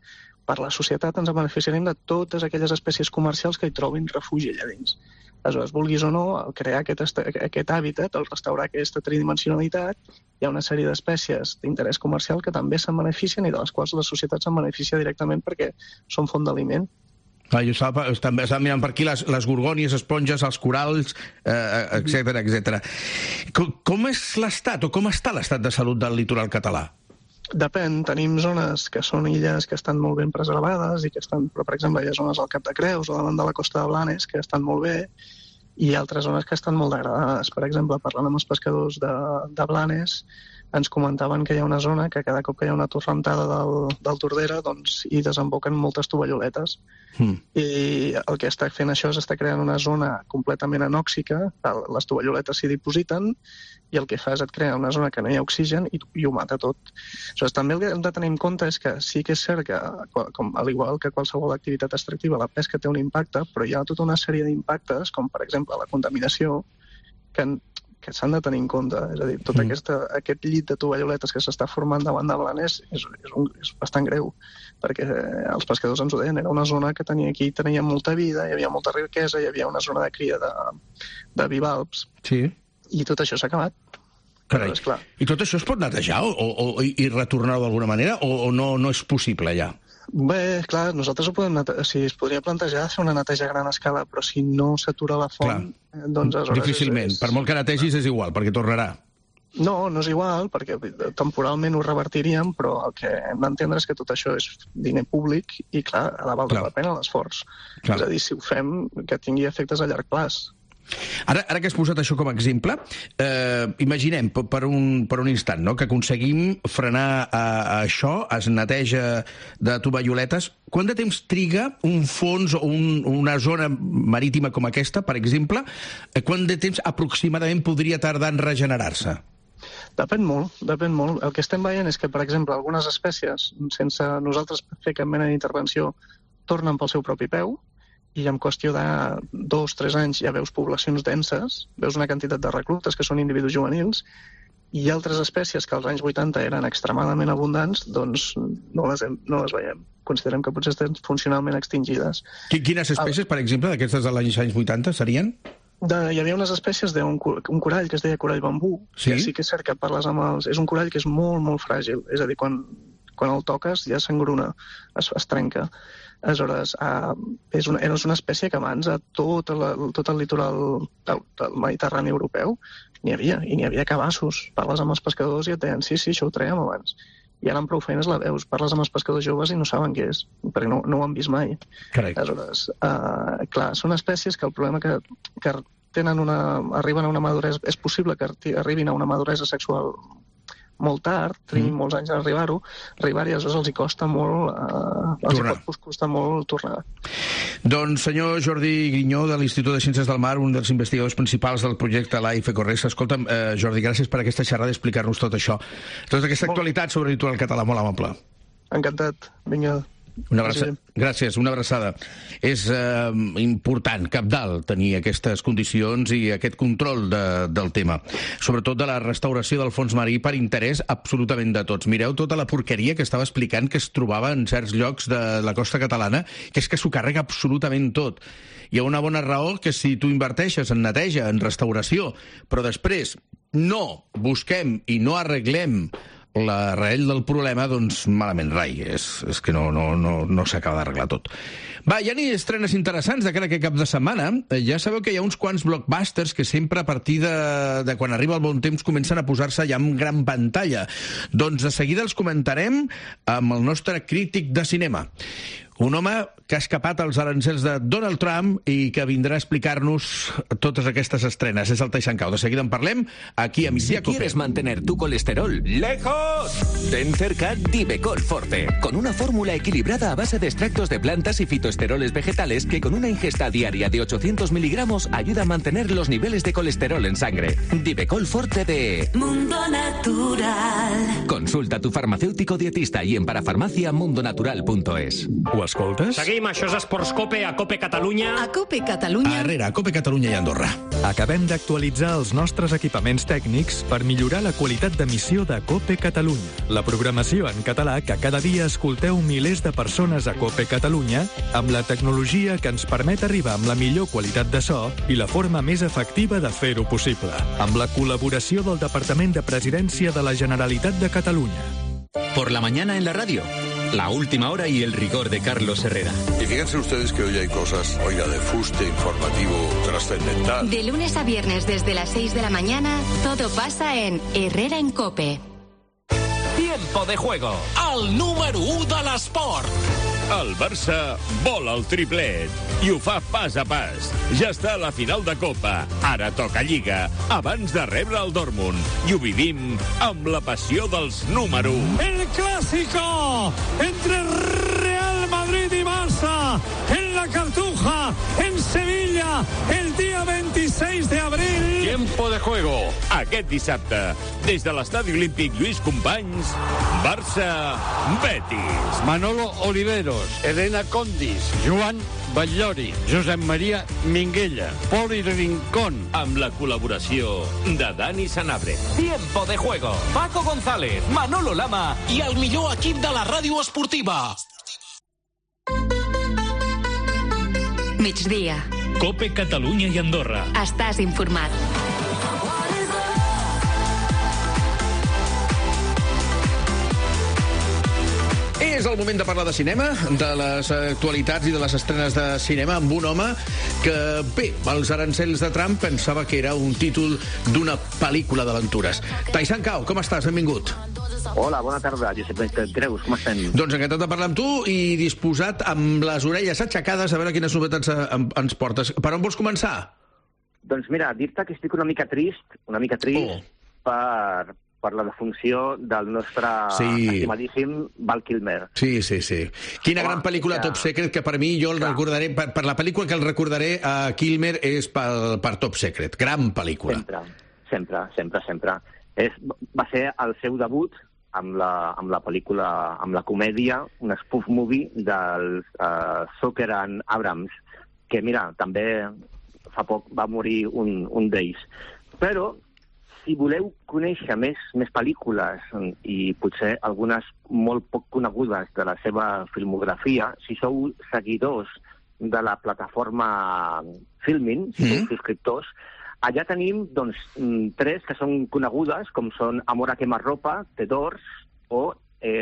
per la societat ens beneficiarem de totes aquelles espècies comercials que hi trobin refugi allà dins. Aleshores, vulguis o no, al crear aquest hàbitat, al restaurar aquesta tridimensionalitat, hi ha una sèrie d'espècies d'interès comercial que també se'n beneficien i de les quals la societat se'n beneficia directament perquè són font d'aliment. Jo estava mirant per aquí les gorgònies, esponges, els corals, etc. Com és l'estat o com està l'estat de salut del litoral català? Depèn, tenim zones que són illes que estan molt ben preservades, però per exemple hi ha zones al Cap de Creus o davant de la costa de Blanes que estan molt bé, i altres zones que estan molt degradades. Per exemple, parlant amb els pescadors de Blanes, ens comentaven que hi ha una zona que cada cop que hi ha una torrentada del Tordera doncs, hi desemboquen moltes tovalloletes. I el que està fent això és està creant una zona completament anòxica, les tovalloletes s'hi dipositen i el que fa és et crea una zona que no hi ha oxigen i ho mata tot. Aleshores, també el que hem de tenir en compte és que sí que és cert que, al igual que qualsevol activitat extractiva, la pesca té un impacte, però hi ha tota una sèrie d'impactes, com per exemple la contaminació, que s'han de tenir en compte. És a dir, tot aquest llit de tovalloletes que s'està formant davant de Blanes és bastant greu, perquè els pescadors ens ho deien, era una zona que tenia molta vida, hi havia molta riquesa, hi havia una zona de cria de bivalps, i tot això s'ha acabat. Carai. I tot això es pot netejar i retornar-ho d'alguna manera o no és possible ja? Bé, clar, nosaltres es podria plantejar fer una neteja a gran escala, però si no s'atura la font, doncs aleshores... Difícilment. Per molt que netegis és igual, perquè tornarà. No és igual, perquè temporalment ho revertiríem, però el que hem d'entendre és que tot això és diner públic i, clar, ha de valdre la pena l'esforç. És a dir, si ho fem, que tingui efectes a llarg plaç. Ara que has posat això com a exemple, imaginem per un instant que aconseguim frenar això, es neteja de tovalloletes. Quant de temps triga un fons o una zona marítima com aquesta, per exemple? Quant de temps aproximadament podria tardar en regenerar-se? Depèn molt. El que estem veient és que, per exemple, algunes espècies, sense nosaltres fer cap mena d'intervenció, tornen pel seu propi peu, i en qüestió de 2-3 anys ja veus poblacions denses, veus una quantitat de reclutes que són individus juvenils, i altres espècies que als anys 80 eren extremadament abundants, doncs no les veiem. Considerem que potser estan funcionalment extingides. Quines espècies, per exemple, d'aquestes dels anys 80 serien? Hi havia unes espècies d'un corall que es deia corall bambú, que sí que és cert que parles amb els... És un corall que és molt, molt fràgil, és a dir, quan el toques ja s'engruna, es trenca. Aleshores, era una espècie que abans a tot el litoral del Mediterrani europeu n'hi havia cabassos. Parles amb els pescadors i et deien, sí, això ho traiem abans. I ara amb prou feines la veus. Parles amb els pescadors joves i no saben què és, perquè no ho han vist mai. Aleshores, clar, són espècies que el problema que arriben a una maduresa... És possible que arribin a una maduresa sexual molt tard, triguin molts anys a arribar-hi, i aleshores els hi costa molt tornar. Doncs senyor Jordi Grinyó, de l'Institut de Ciències del Mar, un dels investigadors principals del projecte Life Ecorrex. Escolta'm, Jordi, gràcies per aquesta xerrada i explicar-nos tot això. Tota aquesta actualitat sobre el litoral català, molt amable. Encantat. Vinga. Gràcies, una abraçada. És important, cabdal, tenir aquestes condicions i aquest control del tema, sobretot de la restauració del fons marí per interès absolutament de tots. Mireu tota la porqueria que estava explicant que es trobava en certs llocs de la costa catalana, que és que s'ho carrega absolutament tot. Hi ha una bona raó que si tu inverteixes en neteja, en restauració, però després no busquem i no arreglem l'arrel del problema, doncs malament rai. És que no s'acaba d'arreglar tot. Va, ja n'hi ha estrenes interessants de cara a aquest cap de setmana. Ja sabeu que hi ha uns quants blockbusters que sempre a partir de quan arriba el bon temps comencen a posar-se ja en gran pantalla. Doncs de seguida els comentarem amb el nostre crític de cinema. Un home que ha escapat als arancels de Donald Trump i que vindrà a explicar-nos totes aquestes estrenes. És el Taishan Cao. De seguida en parlem aquí a Migdia Cope. Si quieres mantener tu colesterol lejos, ten cerca Divecol Forte, con una fórmula equilibrada a base de extractos de plantas y fitoesteroles vegetales que con una ingesta diaria de 800 miligramos ayuda a mantener los niveles de colesterol en sangre. Divecol Forte de Mundo Natural. Consulta a tu farmacéutico dietista y en parafarmacia mundonatural.es. Ho escoltes? Seguim, això és Esports Cope, a Cope Catalunya. A Cope Catalunya. A Herrera, a Cope Catalunya i Andorra. Acabem d'actualitzar els nostres equipaments tècnics per millorar la qualitat d'emissió de Cope Catalunya. La programació en català que cada dia escolteu milers de persones a Cope Catalunya amb la tecnologia que ens permet arribar amb la millor qualitat de so i la forma més efectiva de fer-ho possible. Amb la col·laboració del Departament de Presidència de la Generalitat de Catalunya. Por la mañana en la radio. La última hora y el rigor de Carlos Herrera. Y fíjense ustedes que hoy hay cosas, de fuste informativo trascendental. De lunes a viernes desde las 6 de la mañana, todo pasa en Herrera en Cope. Tiempo de juego. El número 1 de l'esport. El Barça vol el triplet i ho fa pas a pas. Ja està a la final de Copa. Ara toca Lliga, abans de rebre el Dortmund. I ho vivim amb la passió dels número 1. El clásico entre Real Madrid y Barça en la Cartuja, en Sevilla, el día 26 de abril. Tiempo de juego. Aquest dissabte, des de l'Estadi Olímpic Lluís Companys, Barça-Betis. Manolo Oliveros, Elena Condis, Joan Batllori, Josep Maria Minguella, Poli Rincón. Amb la col·laboració de Dani Sanabria. Tiempo de juego. Paco González, Manolo Lama I el millor equip de la ràdio esportiva. Migdia. Cope Catalunya i Andorra. Estàs informat. És el moment de parlar de cinema, de les actualitats i de les estrenes de cinema amb un home que, bé, els arancels de Trump pensava que era un títol d'una pel·lícula d'aventures. Taisan Cao, com estàs? Benvingut. Hola, bona tarda, Josep Creus, com estem? Doncs encantat de parlar amb tu i disposat amb les orelles aixecades a veure quines novetats ens portes. Per on vols començar? Doncs mira, dir-te que estic una mica trist per la defunció del nostre estimadíssim Val Kilmer. Sí. Quina gran pel·lícula Top Secret, que per mi jo el recordaré, per la pel·lícula que el recordaré a Kilmer és per Top Secret. Gran pel·lícula. Sempre. Va ser el seu debut amb la pel·lícula, amb la comèdia, un spoof movie del Zucker and Abrams, que mira, també fa poc va morir un d'ells. Però si voleu conèixer més pel·lícules i potser algunes molt poc conegudes de la seva filmografia, si sou seguidors de la plataforma Filmin, si sou subscriptors, allà tenim doncs, 3 que són conegudes, com són Amor a quemarropa, The Doors o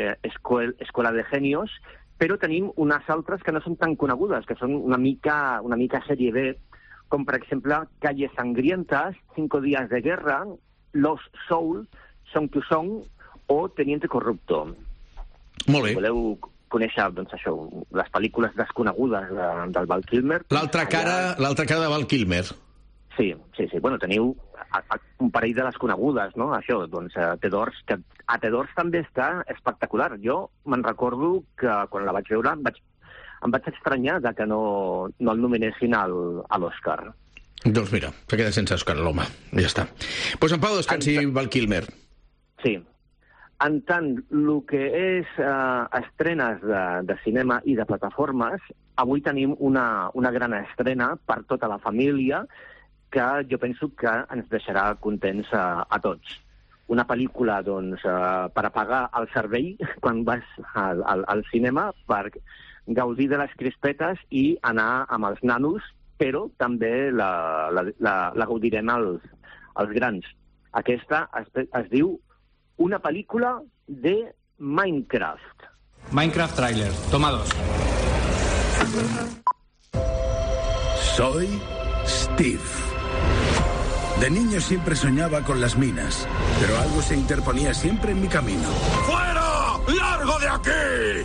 Escuela de Genios, però tenim unes altres que no són tan conegudes, que són una mica sèrie B, com per exemple Calles Sangrientas, 5 días de guerra, Lost Soul, Song to Song o Teniente Corrupto. Molt bé. Si voleu conèixer doncs, això, les pel·lícules desconegudes del Val Kilmer... L'altra cara de Val Kilmer. Sí. Bueno, teniu un parell de les conegudes, no? Això, doncs, The Doors, que a The Doors també està espectacular. Jo me'n recordo que quan la vaig veure em vaig estranyar de que no el nominessin a l'Oscar. Doncs mira, s'ha quedat sense Òscar l'home. Ja està. Doncs en pau descansi Val Kilmer. Sí. En tant, el que és estrenes de cinema i de plataformes, avui tenim una gran estrena per tota la família que jo penso que ens deixarà contents a tots. Una pel·lícula, doncs, per apagar el cervell quan vas al cinema, per gaudir de les crispetes i anar amb els nanos, però també la gaudirem als grans. Aquesta es diu una pel·lícula de Minecraft. Minecraft trailer. Toma 2. Soy Steve. De niño siempre soñaba con las minas, pero algo se interponía siempre en mi camino. ¡Fuera! ¡Largo de aquí!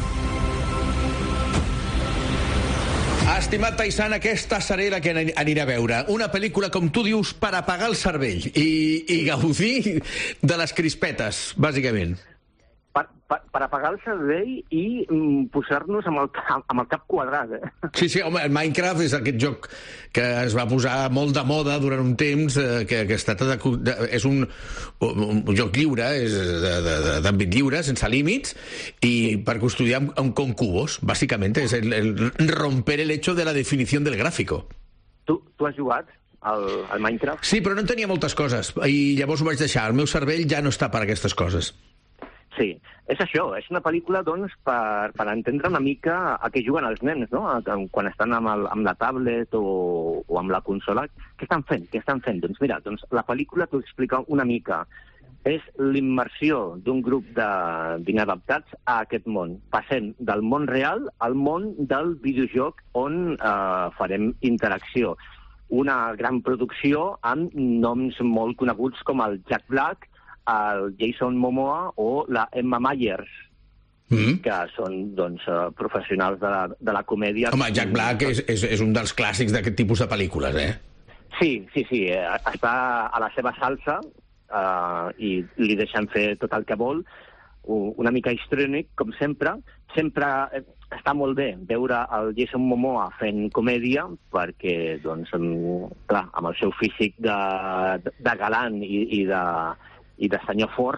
Estimat Taisan, aquesta seré la que aniré a veure. Una pel·lícula, com tu dius, per apagar el cervell i gaudir de les crispetes, bàsicament. per apagar el cervell i posar-nos amb el cap quadrat. Sí, home, el Minecraft és aquest joc que es va posar molt de moda durant un temps, que es tracta és un joc lliure, és d'àmbit lliure, sense límits, i per custodiar con cubos, bàsicament, és el romper el hecho de la definició del gràfico. Tu has jugat al Minecraft? Sí, però no en tenia moltes coses, i llavors ho vaig deixar. El meu cervell ja no està per aquestes coses. Sí, és això, és una pel·lícula, doncs, per entendre una mica a què juguen els nens, no? Quan estan amb la tablet o amb la consola. Què estan fent? Doncs mira, la pel·lícula t'ho explica una mica. És l'immersió d'un grup d'inadaptats a aquest món. Passem del món real al món del videojoc on farem interacció. Una gran producció amb noms molt coneguts com el Jack Black, el Jason Momoa o la Emma Myers, que són professionals de la comèdia. Home, Jack Black és un dels clàssics d'aquest tipus de pel·lícules, eh? Sí, està a la seva salsa i li deixen fer tot el que vol, una mica histriònic, com sempre. Sempre està molt bé veure el Jason Momoa fent comèdia, perquè, clar, amb el seu físic de galant i de senyor fort,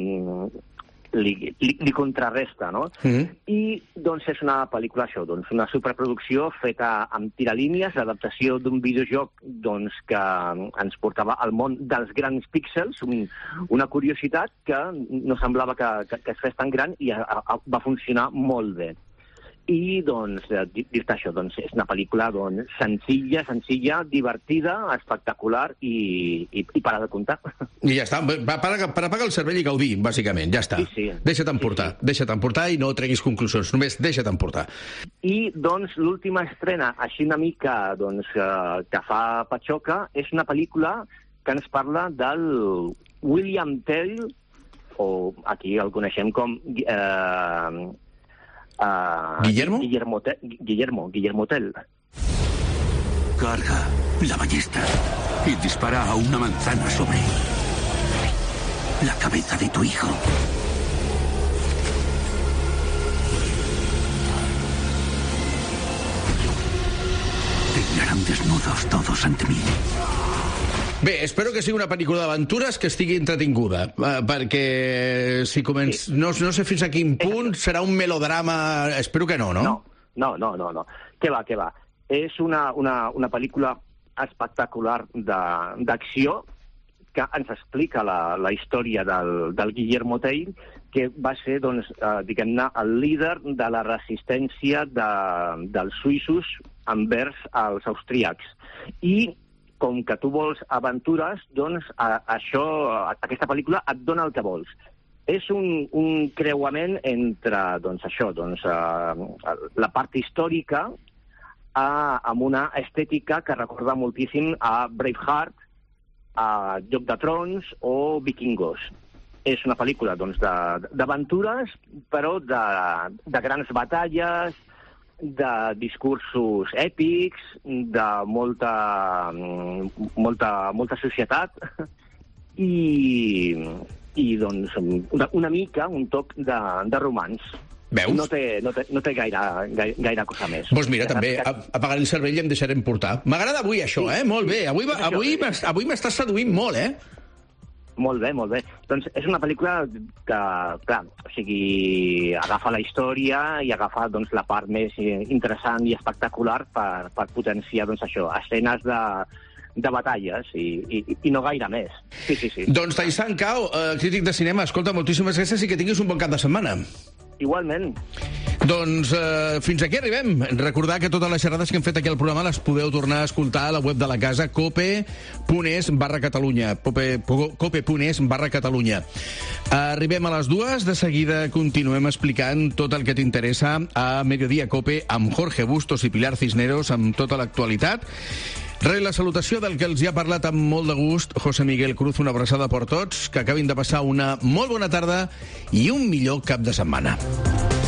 li contrarresta, no? I, és una pel·lícula, això, una superproducció feta amb tiralínies, l'adaptació d'un videojoc, que ens portava al món dels grans píxels, una curiositat que no semblava que es fes tan gran i va funcionar molt bé. I, dir-te això, és una pel·lícula senzilla, divertida, espectacular i para de comptar. I ja està, per apagar el cervell i gaudir, bàsicament, ja està. Sí. Deixa't emportar i no treguis conclusions, només deixa't emportar. I, l'última estrena, així una mica, que fa patxoca, és una pel·lícula que ens parla del William Tell, o aquí el coneixem com ¿Guillermo? Guillermo Tell. Carga la ballesta y dispara a una manzana sobre la cabeza de tu hijo. Terminarán desnudos todos ante mí. Bé, espero que sigui una pel·lícula d'aventures que estigui entretinguda, perquè si no sé fins a quin punt serà un melodrama, espero que no, no? No. Què va. És una pel·lícula espectacular d'acció que ens explica la història del Guillermo Tell, que va ser, diguem-ne, el líder de la resistència dels suïssos envers els austríacs. I com que tu vols aventures, aquesta pel·lícula et dona el que vols. És un creuament entre, la part històrica amb una estètica que recorda moltíssim a Braveheart, a Joc de Trons o Vikingos. És una pel·lícula, d'aventures, però de grans batalles, de discursos èpics, de molta societat i una mica un toc de romanç. Veus? No té gaire cosa més. Doncs mira, també apagaré el cervell i em deixarem portar. M'agrada avui això, molt bé. Avui m'estàs seduint molt, Molt bé. Doncs és una pel·lícula que, clar, agafa la història i agafa la part més interessant i espectacular per potenciar, escenes de batalles i no gaire més. Sí. Doncs Taisan Cao, crític de cinema, escolta, moltíssimes gràcies i que tinguis un bon cap de setmana. Igualment. Doncs fins aquí arribem. Recordar que totes les xerrades que hem fet aquí al programa les podeu tornar a escoltar a la web de la casa cope.es/Catalunya cope.es/Catalunya. Arribem a les 2, de seguida continuem explicant tot el que t'interessa a Mediodía Cope amb Jorge Bustos i Pilar Cisneros amb tota l'actualitat. Res, la salutació del que els hi ha parlat amb molt de gust José Miguel Cruz, una abraçada per tots, que acabin de passar una molt bona tarda i un millor cap de setmana.